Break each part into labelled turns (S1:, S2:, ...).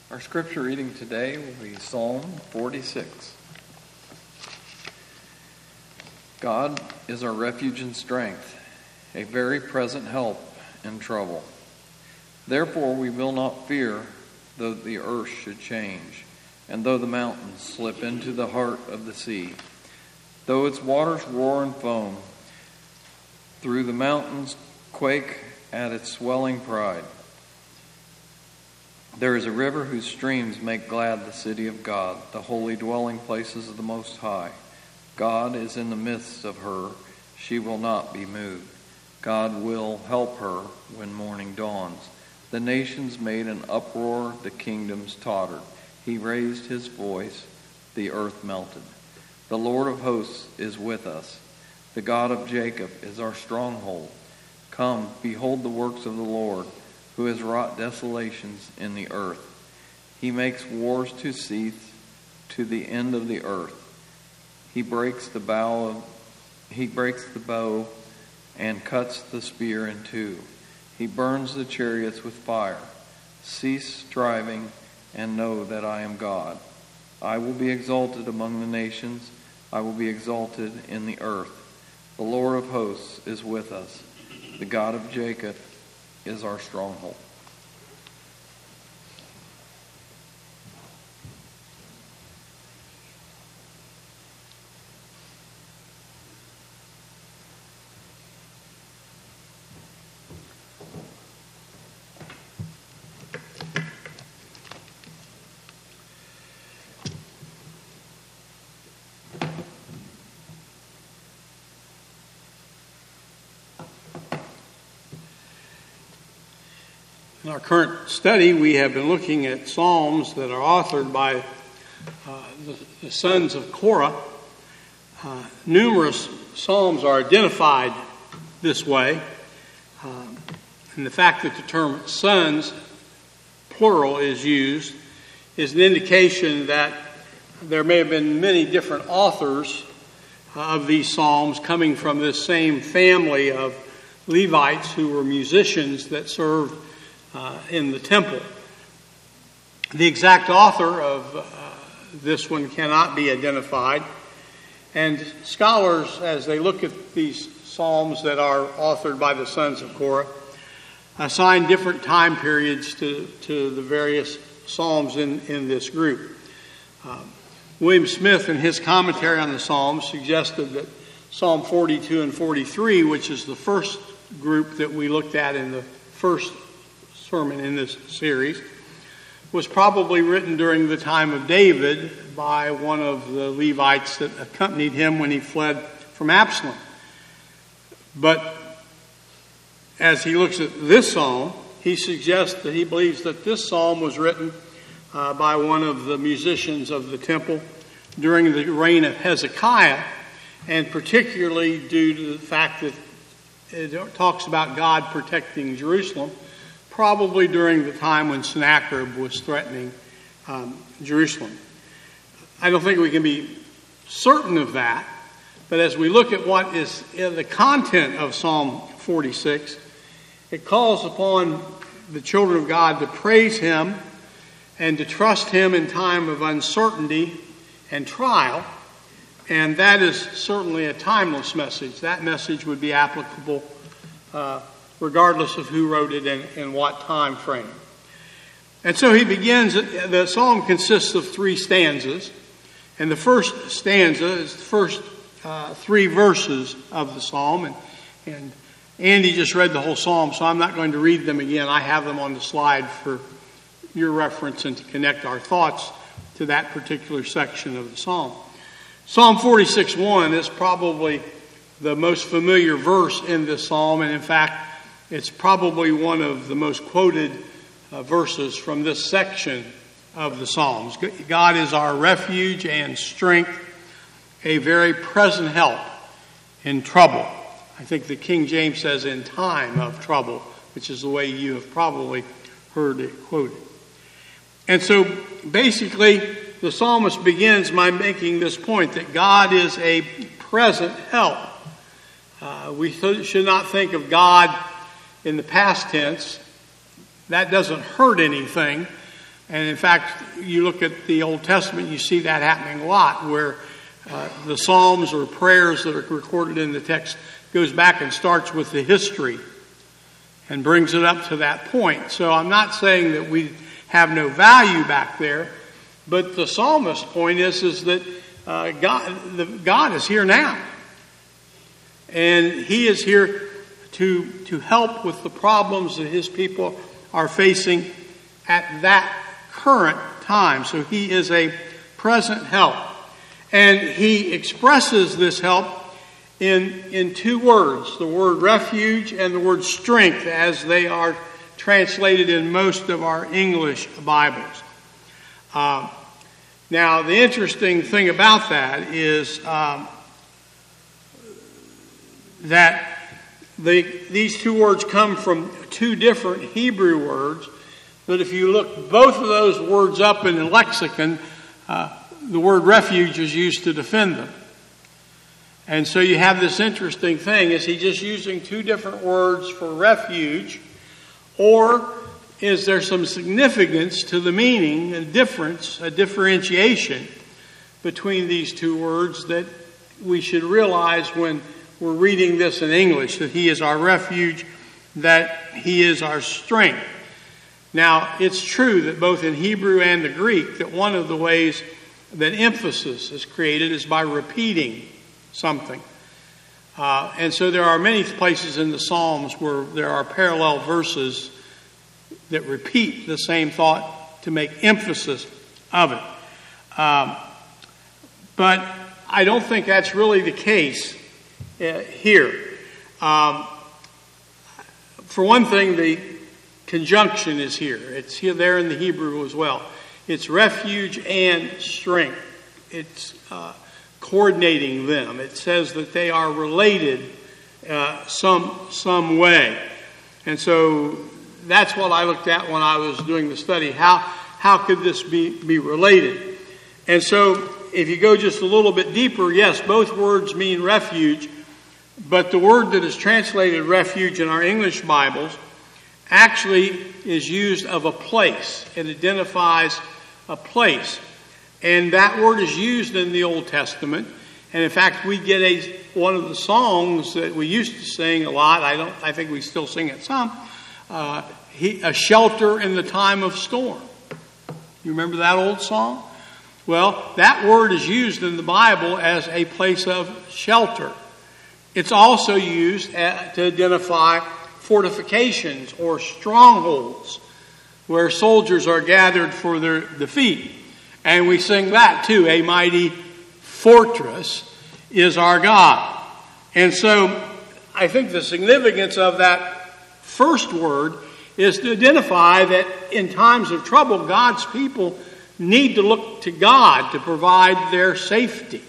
S1: Our scripture reading today will be Psalm 46. God is our refuge and strength, a very present help in trouble. Therefore we will not fear, though the earth should change, and though the mountains slip into the heart of the sea, though its waters roar and foam, through the mountains quake at its swelling pride. There is a river whose streams make glad the city of God, the holy dwelling places of the Most High. God is in the midst of her. She will not be moved. God will help her when morning dawns. The nations made an uproar, the kingdoms tottered. He raised his voice, the earth melted. The Lord of hosts is with us. The God of Jacob is our stronghold. Come, behold the works of the Lord, who has wrought desolations in the earth. He makes wars to cease to the end of the earth. He breaks the bow and cuts the spear in two. He burns the chariots with fire. Cease striving and know that I am God. I will be exalted among the nations. I will be exalted in the earth. The Lord of hosts is with us. The God of Jacob is our stronghold.
S2: In our current study, we have been looking at psalms that are authored by the sons of Korah. Numerous psalms are identified this way. And the fact that the term sons, plural, is used is an indication that there may have been many different authors of these psalms coming from this same family of Levites who were musicians that served in the temple. The exact author of this one cannot be identified, and scholars, as they look at these psalms that are authored by the sons of Korah, assign different time periods to the various psalms in this group. William Smith, in his commentary on the psalms, suggested that Psalm 42 and 43, which is the first group that we looked at in the first sermon in this series, was probably written during the time of David by one of the Levites that accompanied him when he fled from Absalom. But as he looks at this psalm, he suggests that he believes that this psalm was written by one of the musicians of the temple during the reign of Hezekiah, and particularly due to the fact that it talks about God protecting Jerusalem, probably during the time when Sennacherib was threatening Jerusalem. I don't think we can be certain of that, but as we look at what is the content of Psalm 46, it calls upon the children of God to praise Him and to trust Him in time of uncertainty and trial, and that is certainly a timeless message. That message would be applicable regardless of who wrote it and what time frame. And so he begins, the psalm consists of 3 stanzas, and the first stanza is the first 3 verses of the psalm, and Andy just read the whole psalm, so I'm not going to read them again. I have them on the slide for your reference and to connect our thoughts to that particular section of the psalm. Psalm 46:1 is probably the most familiar verse in this psalm, and in fact, it's probably one of the most quoted verses from this section of the Psalms. God is our refuge and strength, a very present help in trouble. I think the King James says in time of trouble, which is the way you have probably heard it quoted. And so basically, the psalmist begins by making this point that God is a present help. We should not think of God in the past tense. That doesn't hurt anything. And in fact, you look at the Old Testament, you see that happening a lot, where the Psalms or prayers that are recorded in the text goes back and starts with the history and brings it up to that point. So I'm not saying that we have no value back there, but the psalmist's point is that God is here now. And he is here to help with the problems that his people are facing at that current time. So he is a present help. And he expresses this help in two words, the word refuge and the word strength, as they are translated in most of our English Bibles. Now, the interesting thing about that is that these two words come from two different Hebrew words, but if you look both of those words up in the lexicon, the word refuge is used to defend them. And so you have this interesting thing. Is he just using two different words for refuge? Or is there some significance to the meaning, a difference, a differentiation between these two words that we should realize when we're reading this in English, that he is our refuge, that he is our strength? Now, it's true that both in Hebrew and the Greek, that one of the ways that emphasis is created is by repeating something. And so there are many places in the Psalms where there are parallel verses that repeat the same thought to make emphasis of it. But I don't think that's really the case here. For one thing, the conjunction is here. It's here there in the Hebrew as well. It's refuge and strength. It's coordinating them. It says that they are related some way. And so that's what I looked at when I was doing the study. How could this be related? And so if you go just a little bit deeper, yes, both words mean refuge, but the word that is translated refuge in our English Bibles actually is used of a place. It identifies a place. And that word is used in the Old Testament. And in fact, we get one of the songs that we used to sing a lot. I think we still sing it some. A shelter in the time of storm. You remember that old song? Well, that word is used in the Bible as a place of shelter. It's also used to identify fortifications or strongholds where soldiers are gathered for their defeat. And we sing that too. A mighty fortress is our God. And so I think the significance of that first word is to identify that in times of trouble, God's people need to look to God to provide their safety.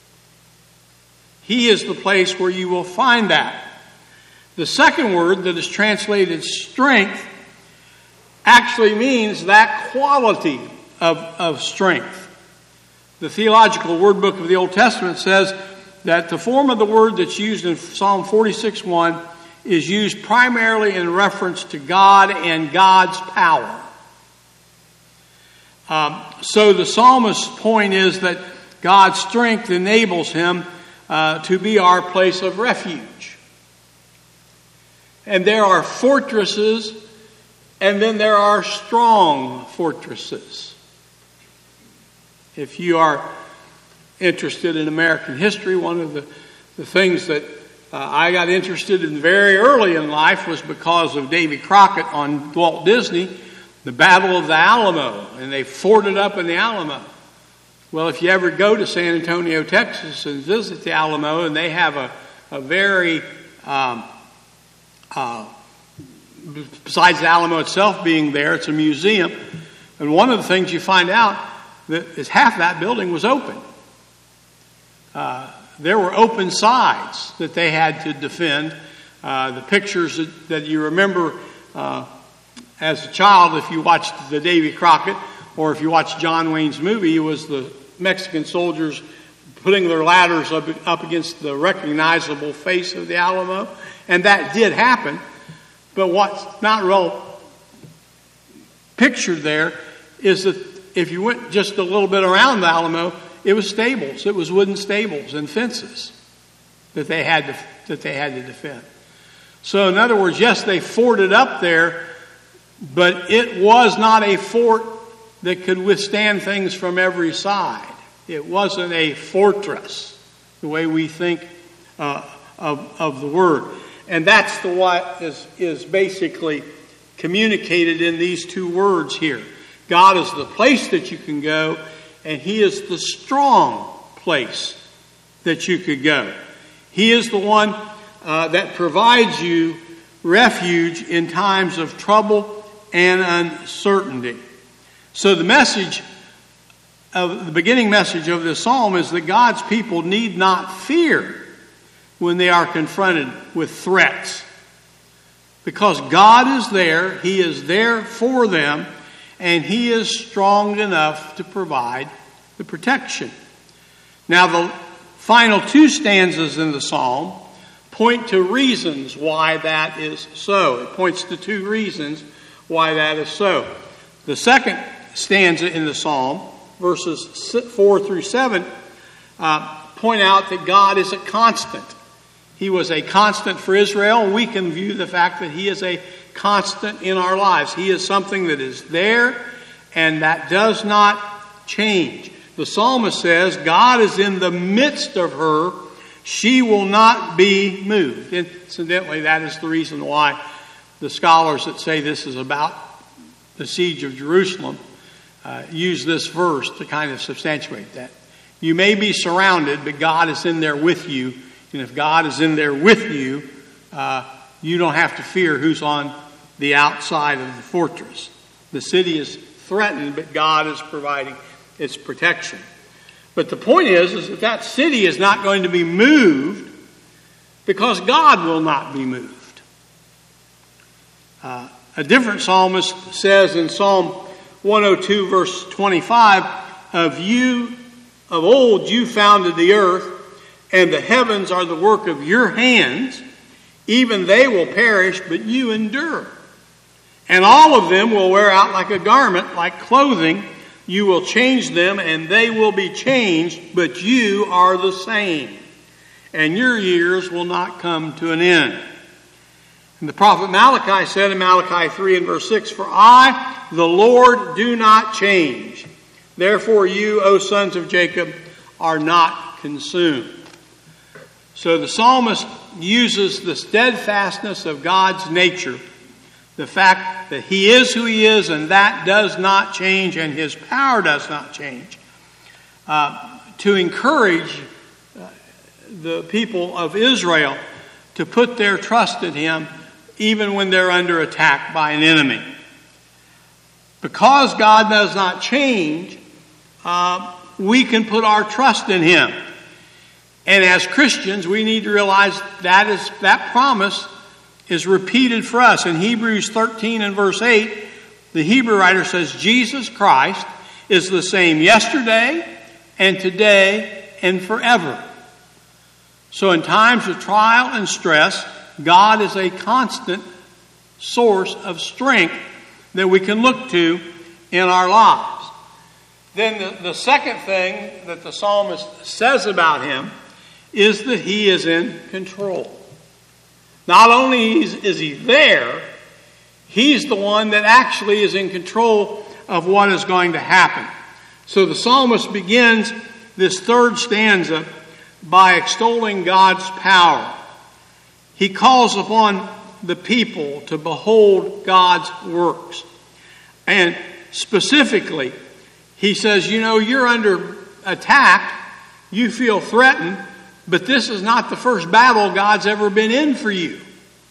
S2: He is the place where you will find that. The second word that is translated strength actually means that quality of strength. The Theological Word Book of the Old Testament says that the form of the word that's used in Psalm 46:1 is used primarily in reference to God and God's power. So the psalmist's point is that God's strength enables him to be our place of refuge. And there are fortresses, and then there are strong fortresses. If you are interested in American history, one of the things that I got interested in very early in life was because of Davy Crockett on Walt Disney, the Battle of the Alamo, and they forted up in the Alamo. Well, if you ever go to San Antonio, Texas and visit the Alamo, and they have a very, besides the Alamo itself being there, it's a museum. And one of the things you find out is half that building was open. There were open sides that they had to defend. The pictures that you remember as a child, if you watched the Davy Crockett, or if you watched John Wayne's movie, it was the Mexican soldiers putting their ladders up against the recognizable face of the Alamo. And that did happen. But what's not real pictured there is that if you went just a little bit around the Alamo, it was stables. It was wooden stables and fences that they had to defend. So in other words, yes, they forted up there, but it was not a fort that could withstand things from every side. It wasn't a fortress, the way we think of the word. And that's what is basically communicated in these two words here. God is the place that you can go, and He is the strong place that you could go. He is the one that provides you refuge in times of trouble and uncertainty. So the beginning message of this psalm is that God's people need not fear when they are confronted with threats. Because God is there, He is there for them, and He is strong enough to provide the protection. Now the final two stanzas in the psalm point to reasons why that is so. It points to two reasons why that is so. The second stanza in the psalm, verses 4 through 7, point out that God is a constant. He was a constant for Israel. We can view the fact that He is a constant in our lives. He is something that is there and that does not change. The psalmist says, God is in the midst of her. She will not be moved. Incidentally, that is the reason why the scholars that say this is about the siege of Jerusalem use this verse to kind of substantiate that. You may be surrounded, but God is in there with you. And if God is in there with you, you don't have to fear who's on the outside of the fortress. The city is threatened, but God is providing its protection. But the point is that city is not going to be moved because God will not be moved. A different psalmist says in Psalm 102, verse 25, of old you founded the earth, and the heavens are the work of your hands. Even they will perish, but you endure. And all of them will wear out like a garment, like clothing. You will change them, and they will be changed, but you are the same. And your years will not come to an end. And the prophet Malachi said in Malachi 3 and verse 6, for I, the Lord, do not change. Therefore you, O sons of Jacob, are not consumed. So the psalmist uses the steadfastness of God's nature, the fact that He is who He is and that does not change and His power does not change, to encourage the people of Israel to put their trust in Him even when they're under attack by an enemy. Because God does not change, we can put our trust in Him. And as Christians, we need to realize that promise is repeated for us. In Hebrews 13 and verse 8, the Hebrew writer says, Jesus Christ is the same yesterday and today and forever. So in times of trial and stress, God is a constant source of strength that we can look to in our lives. Then the second thing that the psalmist says about Him is that He is in control. Not only is He there, He's the one that actually is in control of what is going to happen. So the psalmist begins this third stanza by extolling God's power. He calls upon the people to behold God's works. And specifically, he says, you're under attack, you feel threatened, but this is not the first battle God's ever been in for you.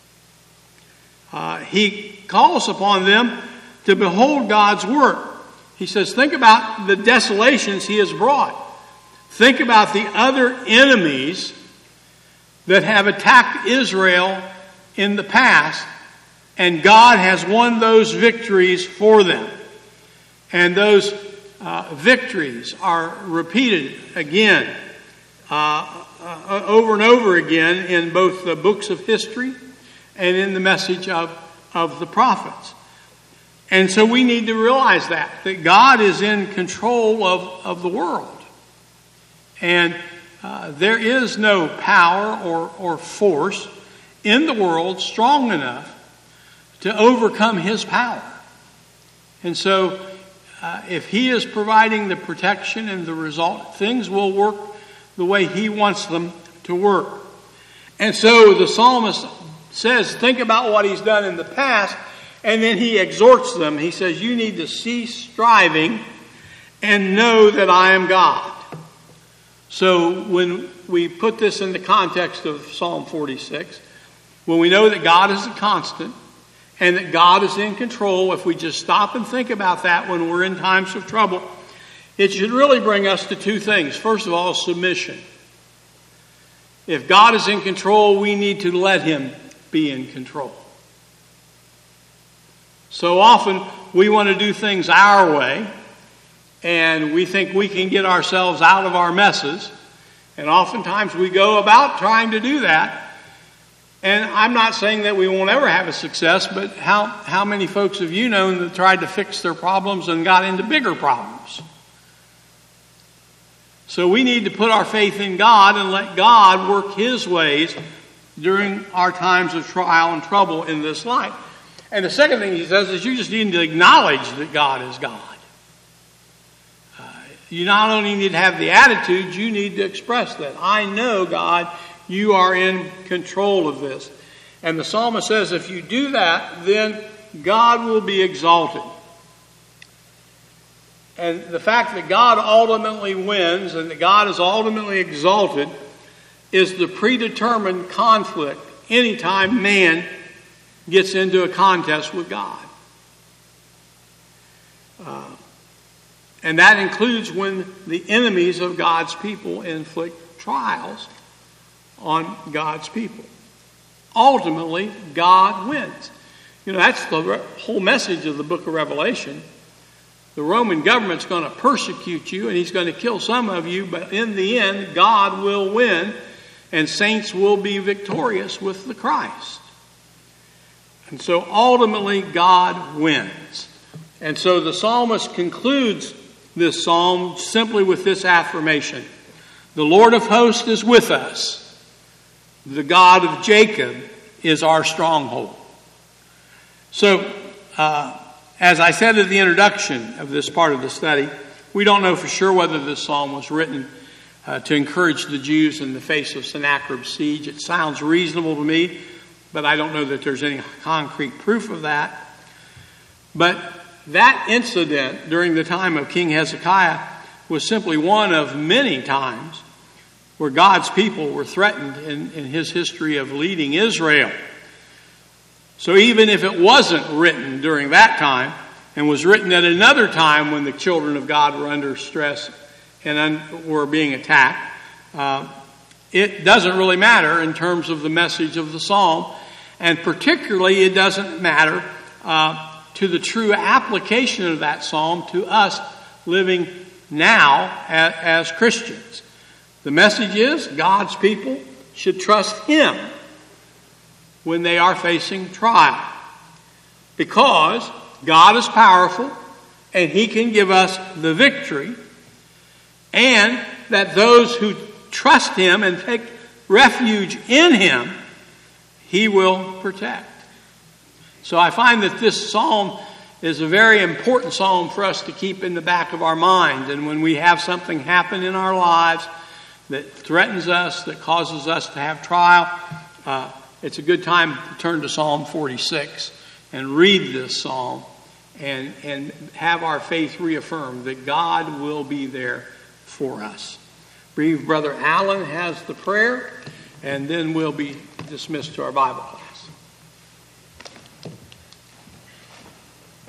S2: He calls upon them to behold God's work. He says, think about the desolations He has brought. Think about the other enemies that have attacked Israel in the past, and God has won those victories for them. And those victories are repeated again, over and over again in both the books of history and in the message of the prophets. And so we need to realize that God is in control of the world. And there is no power or force in the world strong enough to overcome his power. And so if he is providing the protection and the result, things will work the way he wants them to work. And so the psalmist says, think about what he's done in the past, and then he exhorts them. He says, you need to cease striving and know that I am God. So when we put this in the context of Psalm 46, when we know that God is a constant and that God is in control, if we just stop and think about that when we're in times of trouble, it should really bring us to two things. First of all, submission. If God is in control, we need to let him be in control. So often we want to do things our way, and we think we can get ourselves out of our messes. And oftentimes we go about trying to do that. And I'm not saying that we won't ever have a success, but how many folks have you known that tried to fix their problems and got into bigger problems? So we need to put our faith in God and let God work his ways during our times of trial and trouble in this life. And the second thing he says is you just need to acknowledge that God is God. You not only need to have the attitude, you need to express that. I know, God, you are in control of this. And the psalmist says if you do that, then God will be exalted. And the fact that God ultimately wins and that God is ultimately exalted is the predetermined conflict anytime man gets into a contest with God. And that includes when the enemies of God's people inflict trials on God's people. Ultimately, God wins. You know, that's the whole message of the book of Revelation. The Roman government's going to persecute you and he's going to kill some of you, but in the end, God will win and saints will be victorious with the Christ. And so ultimately, God wins. And so the psalmist concludes this psalm simply with this affirmation. The Lord of hosts is with us. The God of Jacob is our stronghold. So, as I said at the introduction of this part of the study, we don't know for sure whether this psalm was written to encourage the Jews in the face of Sennacherib's siege. It sounds reasonable to me, but I don't know that there's any concrete proof of that. But that incident during the time of King Hezekiah was simply one of many times where God's people were threatened in his history of leading Israel. So even if it wasn't written during that time and was written at another time when the children of God were under stress and were being attacked, it doesn't really matter in terms of the message of the psalm. And particularly it doesn't matter to the true application of that psalm to us living now as Christians. The message is God's people should trust him when they are facing trial, because God is powerful and he can give us the victory, and that those who trust him and take refuge in him, he will protect. So I find that this psalm is a very important psalm for us to keep in the back of our mind. And when we have something happen in our lives that threatens us, that causes us to have trial, it's a good time to turn to Psalm 46 and read this psalm and have our faith reaffirmed that God will be there for us. I believe Brother Allen has the prayer, and then we'll be dismissed to our Bible class.